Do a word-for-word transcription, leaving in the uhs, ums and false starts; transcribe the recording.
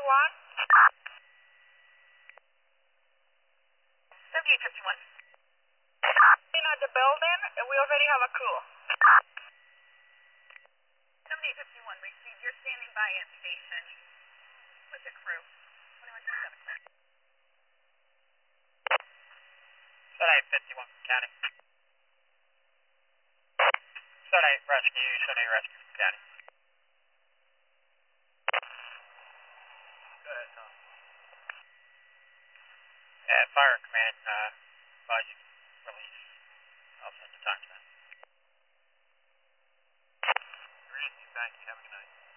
fifty-one. seventy-eight fifty-one. In at the building, we already have a crew. seventy-eight fifty-one, receive. You're standing by at station with the crew. twenty-one twenty-seven. seventy-eight fifty-one from County. seventy-eight Rescue, seventy-eight Rescue from County. Go ahead, Tom. Yeah, Fire Command, uh, advise you release. I'll send the time to that. Randy, thank you. Have a good night.